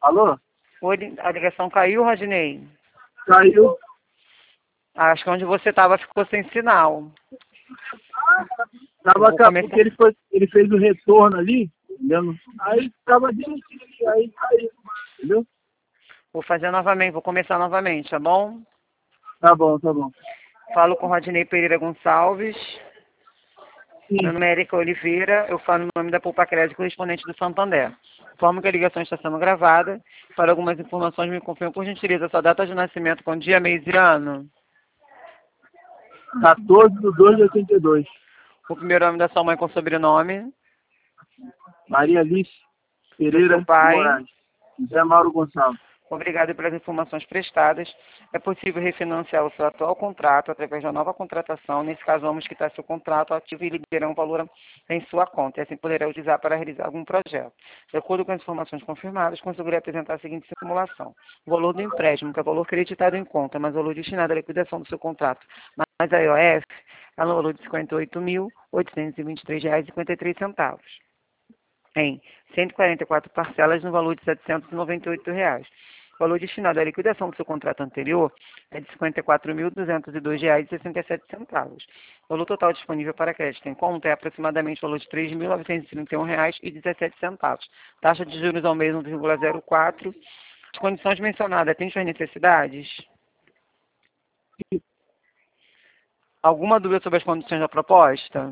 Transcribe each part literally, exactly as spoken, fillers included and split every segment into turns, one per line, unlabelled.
Alô?
Oi, a ligação caiu, Rodney?
Caiu.
Acho que onde você estava ficou sem sinal.
Tava
vou
ca-
começar-
porque ele, foi, ele fez o retorno ali, entendeu? Aí tava direitinho, aí caiu, entendeu?
Vou fazer novamente, vou começar novamente, tá bom?
Tá bom, tá bom.
Falo com Rodney Pereira Gonçalves.
Sim,
Meu nome é Erika Oliveira, eu falo no nome da Poupa Crédito, correspondente do Santander. Informo que a ligação está sendo gravada. Para algumas informações, me confirme por gentileza sua data de nascimento com dia, mês e ano.
quatorze de dois de oitenta e dois.
O primeiro nome da sua mãe com sobrenome.
Maria Alice
Do
Pereira
seu pai.
Moraes. José Mauro Gonçalves.
Obrigado pelas informações prestadas. É possível refinanciar o seu atual contrato através da nova contratação. Nesse caso, vamos quitar seu contrato ativo e liberar um valor em sua conta. E assim poderá utilizar para realizar algum projeto. De acordo com as informações confirmadas, conseguirei apresentar a seguinte simulação. O valor do empréstimo, que é o valor creditado em conta, mas o valor destinado à liquidação do seu contrato, mais a I O F, é no valor de cinquenta e oito mil, oitocentos e vinte e três reais e cinquenta e três centavos. Em cento e quarenta e quatro parcelas no valor de setecentos e noventa e oito reais. O valor destinado à liquidação do seu contrato anterior é de cinquenta e quatro mil, duzentos e dois reais e sessenta e sete centavos. O valor total disponível para crédito em conta é aproximadamente o valor de três mil, novecentos e trinta e um reais e dezessete centavos. Taxa de juros ao mês um vírgula zero quatro. As condições mencionadas atendem suas necessidades? Alguma dúvida sobre as condições da proposta?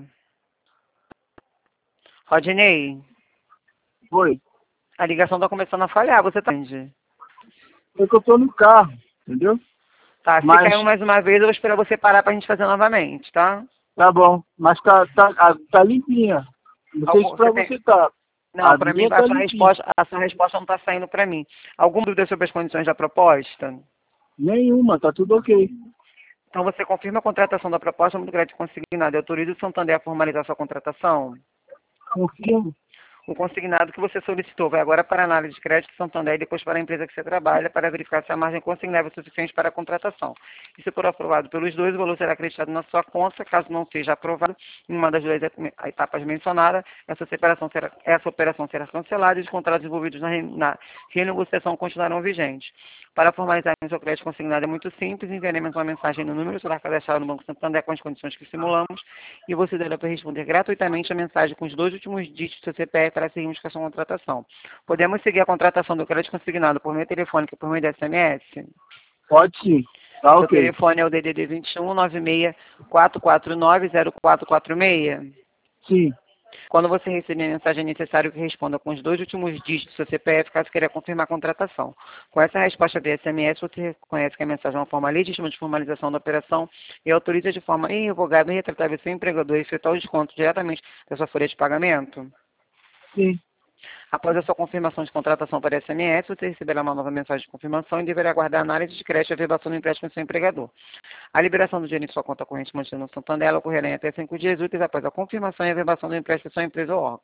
Rodney,
Foi.
a ligação está começando a falhar. Você está onde?
Foi que eu tô no carro, entendeu?
Tá, se
Mas-
caiu mais uma vez, eu vou esperar você parar pra gente fazer novamente, tá?
Tá bom. Mas tá, tá, a- tá limpinha. Não sei
Algum-
se pra
você
você
tem-
tá.
Não,
A
pra mim
minha
a
tá
sua,
limpinha.
resposta, a sua resposta não tá saindo pra mim. Alguma dúvida sobre as condições da proposta?
Nenhuma, tá tudo ok.
Então você confirma a contratação da proposta do crédito consignado e autoriza o Santander a formalizar sua contratação?
Confirmo.
O consignado que você solicitou vai agora para a análise de crédito do Santander e depois para a empresa que você trabalha para verificar se a margem consignável é suficiente para a contratação. E se for aprovado pelos dois, o valor será acreditado na sua conta. Caso não seja aprovado em uma das duas etapas mencionadas, essa operação será, essa operação será cancelada e os contratos envolvidos na, re- na renegociação continuarão vigentes. Para formalizar o seu crédito consignado é muito simples, enviaremos uma mensagem no número, será cadastrado no Banco Santander com as condições que simulamos e você deverá responder gratuitamente a mensagem com os dois últimos dígitos do seu C P F para seguirmos com a sua contratação. Podemos seguir a contratação do crédito consignado por meio telefônico e por meio de S M S?
Pode sim. Tá
Seu
ok.
telefone é o D D D vinte e um, nove seis quatro quatro nove, zero quatro quatro seis?
Sim.
Quando você receber a mensagem, é necessário que responda com os dois últimos dígitos do seu C P F, caso queira confirmar a contratação. Com essa resposta via S M S, você reconhece que a mensagem é uma forma legítima de formalização da operação e autoriza de forma irrevogável e retratável seu empregador a efetuar o desconto diretamente da sua folha de pagamento.
Sim.
Após a sua confirmação de contratação para S M S, você receberá uma nova mensagem de confirmação e deverá aguardar a análise de crédito e a verbação do empréstimo do seu empregador. A liberação do dinheiro em sua conta corrente mantida no Santander ocorrerá em até cinco dias úteis após a confirmação e a verbação do empréstimo da sua empresa ou órgão.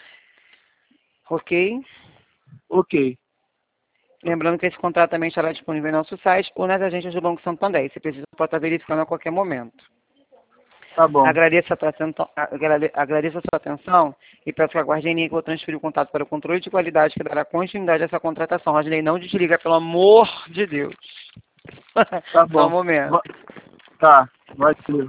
Ok?
Ok.
Lembrando que esse contrato também estará disponível em nosso site ou nas agências do Banco Santander. E se precisa, pode estar verificando a qualquer momento.
Tá bom.
Agradeço a, tua atenção, agrade- agradeço a sua atenção e peço que aguarde em linha que eu vou transferir o contato para o controle de qualidade que dará continuidade a essa contratação. Rodney, não desliga, pelo amor de Deus.
Tá bom.
Só um momento.
Va- Tá. Vai ser.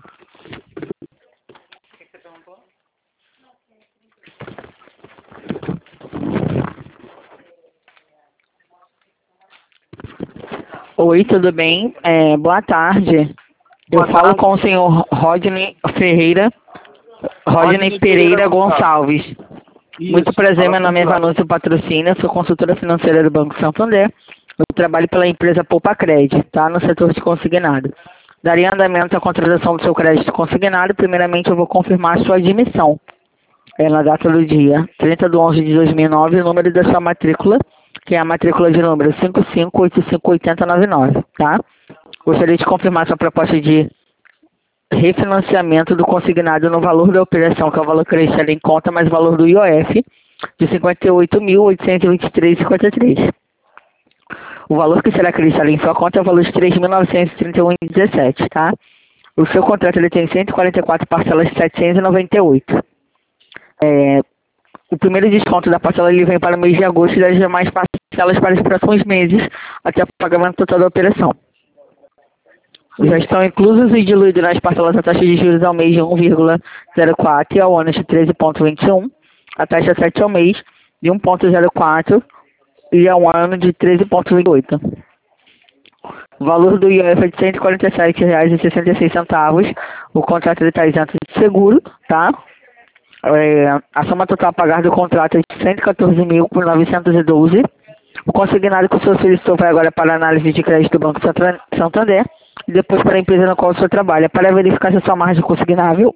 Oi, tudo bem? É, boa tarde. Eu
Boa
falo
tarde.
com o senhor Rodney Ferreira, Rodney
Rodney
Pereira
Pereira
Gonçalves.
Isso.
Muito prazer,
Fala
meu nome é
comigo.
Vanúcio Patrocínio, sou consultora financeira do Banco Santander. Eu trabalho pela empresa Poupa Crédito, tá? No setor de consignado. Daria andamento à contratação do seu crédito consignado. Primeiramente, eu vou confirmar a sua admissão. É na data do dia trinta de onze de dois mil e nove, o número da sua matrícula, que é a matrícula de número cinco cinco oito cinco oito zero nove nove, tá? Gostaria de confirmar sua proposta de refinanciamento do consignado no valor da operação, que é o valor crescendo em conta, mais o valor do I O F, de cinquenta e oito mil, oitocentos e vinte e três reais e cinquenta e três centavos. O valor que será acrescido em sua conta é o valor de três mil novecentos e trinta e um reais e dezessete centavos, tá? O seu contrato ele tem cento e quarenta e quatro parcelas de setecentos e noventa e oito. É, o primeiro desconto da parcela ele vem para o mês de agosto e das demais parcelas parcelas para os próximos meses, até o pagamento total da operação. Já estão inclusos e diluídos nas parcelas a taxa de juros ao mês de um vírgula zero quatro e ao ano de treze vírgula vinte e um, a taxa sete ao mês de um vírgula zero quatro e ao ano de treze vírgula vinte e oito. O valor do I O F é de cento e quarenta e sete reais e sessenta e seis centavos. O contrato está isento de seguro, tá? É, a soma total a pagar do contrato é de cento e quatorze mil novecentos e doze. O consignado que o senhor solicitou vai agora para a análise de crédito do Banco Santander e depois para a empresa na qual o senhor trabalha, para verificar se a sua margem é consignável.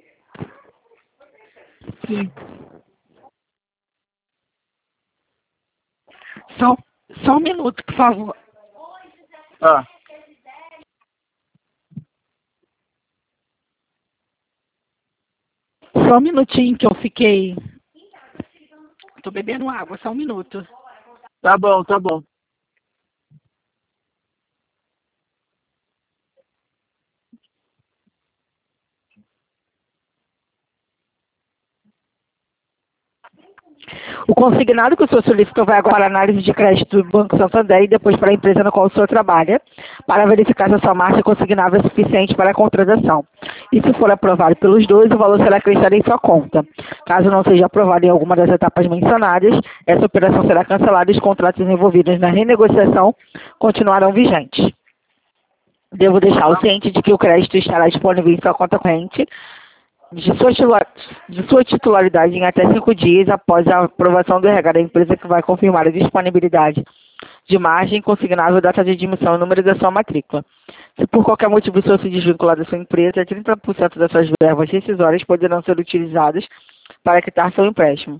Sim.
Só, só um minuto, por favor.
Tá.
Só um minutinho que eu fiquei... Tô bebendo água, só um minuto.
Tá bom, tá bom.
O consignado que o senhor solicitou vai agora para a análise de crédito do Banco Santander e depois para a empresa na qual o senhor trabalha, para verificar se a sua margem consignável é suficiente para a contratação. E se for aprovado pelos dois, o valor será acrescido em sua conta. Caso não seja aprovado em alguma das etapas mencionadas, essa operação será cancelada e os contratos envolvidos na renegociação continuarão vigentes. Devo deixar o ciente de que o crédito estará disponível em sua conta corrente de sua, de sua titularidade em até cinco dias após a aprovação do R H da empresa, que vai confirmar a disponibilidade de margem consignável, data de admissão e número da sua matrícula. Se por qualquer motivo o senhor se desvincular da sua empresa, trinta por cento das suas verbas rescisórias poderão ser utilizadas para quitar seu empréstimo.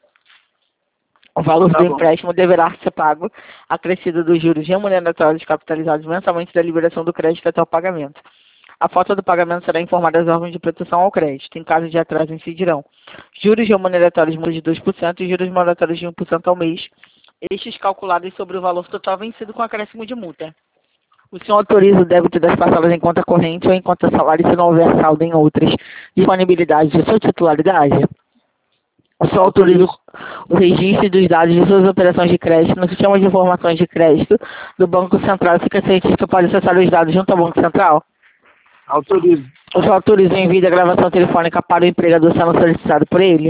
O valor
Tá
do
bom.
empréstimo deverá ser pago acrescido dos juros remuneratórios capitalizados mensalmente da liberação do crédito até o pagamento. A falta do pagamento será informada aos órgãos de proteção ao crédito. Em caso de atraso, incidirão juros remuneratórios de dois por cento e juros moratórios de um por cento ao mês, estes calculados sobre o valor total vencido com acréscimo de multa. O senhor autoriza o débito das parcelas em conta corrente ou em conta salário se não houver saldo em outras disponibilidades de sua titularidade? O senhor autoriza o registro dos dados de suas operações de crédito no sistema de informações de crédito do Banco Central e fica ciente que pode acessar os dados junto ao Banco Central?
Autorizo.
O senhor autoriza o envio da gravação telefônica para o empregador sendo solicitado por ele?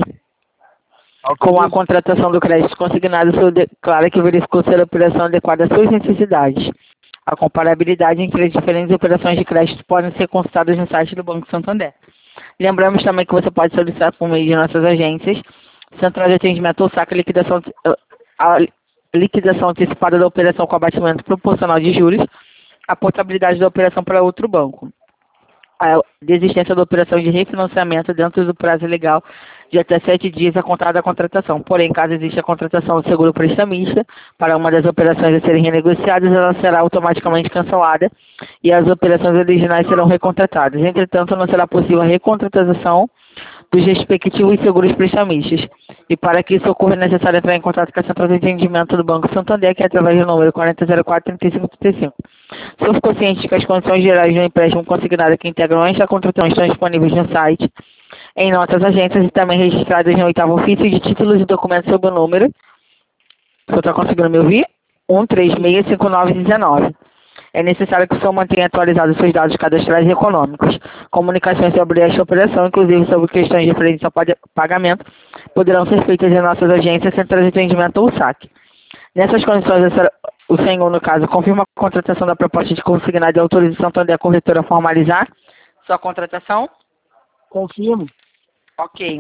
Com a contratação do crédito consignado, o senhor declara que verificou ser a operação adequada às suas necessidades. A comparabilidade entre as diferentes operações de crédito podem ser consultadas no site do Banco Santander. Lembramos também que você pode solicitar por meio de nossas agências, Central de Atendimento ou SAC, liquidação, a liquidação antecipada da operação com abatimento proporcional de juros, a portabilidade da operação para outro banco, a desistência da operação de refinanciamento dentro do prazo legal de até sete dias a contar da contratação. Porém, caso exista a contratação do seguro prestamista para uma das operações a serem renegociadas, ela será automaticamente cancelada e as operações originais serão recontratadas. Entretanto, não será possível a recontratação dos respectivos seguros prestamistas. E para que isso ocorra, é necessário entrar em contato com a Central de Atendimento do Banco Santander, que é através do número quarenta zero quatro, trinta e cinco trinta e cinco. Se eu ficou ciente que as condições gerais do empréstimo consignado que integram esta contratação estão disponíveis no site, em notas agências e também registradas no oitavo ofício de títulos e documentos sob o número, o senhor está conseguindo me ouvir? um três seis cinco nove um nove. É necessário que o senhor mantenha atualizados seus dados cadastrais e econômicos. Comunicações sobre esta operação, inclusive sobre questões referentes ao pagamento, poderão ser feitas em nossas agências, centrais de atendimento ou SAC. Nessas condições, o senhor, no caso, confirma a contratação da proposta de consignado e autoriza o Santander a corretora a formalizar sua contratação?
Confirmo.
Ok.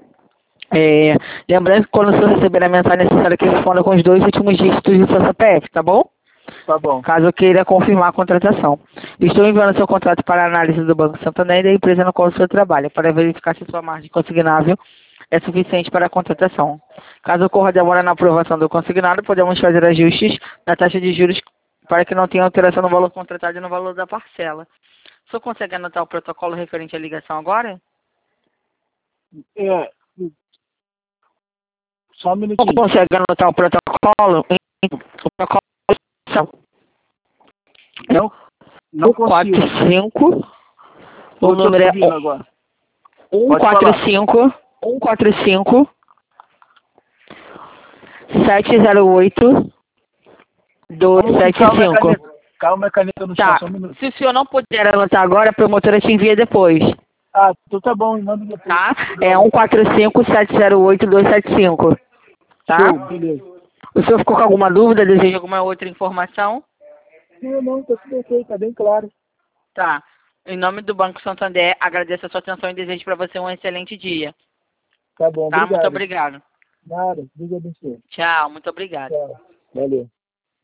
É, lembrando que quando o senhor receber a mensagem, é necessário que responda com os dois últimos dígitos do seu C P F, tá bom?
Tá bom.
Caso queira confirmar a contratação. Estou enviando seu contrato para análise do Banco Santander e da empresa no qual o senhor trabalha, para verificar se sua margem consignável é suficiente para a contratação. Caso ocorra demora na aprovação do consignado, podemos fazer ajustes na taxa de juros para que não tenha alteração no valor contratado e no valor da parcela. O senhor consegue anotar o protocolo referente à ligação agora?
É. Só um minutinho.
Não consegue anotar o protocolo? O protocolo
Não, não consigo.
quatro cinco. O
Eu tô
número é
ouvindo agora.
um
Pode
quatro
falar.
cinco um quatro cinco sete zero oito dois sete
Calma, a
cinco.
caneta. Calma, a caneta no chão,
Tá.
só um minuto.
Se o senhor não puder anotar agora, a promotora te envia depois.
Ah, então tá bom, manda depois.
Tá? É um quatro cinco sete zero oito dois sete cinco. Tá?
Show, beleza.
O senhor ficou com alguma dúvida? Deseja alguma outra informação?
Não, não, tá tudo ok, tá bem claro.
Tá. Em nome do Banco Santander, agradeço a sua atenção e desejo para você um excelente dia.
Tá bom,
Tá?
obrigado.
Muito obrigado.
Nada, Deus abençoe.
Tchau, muito obrigado.
Tchau, valeu.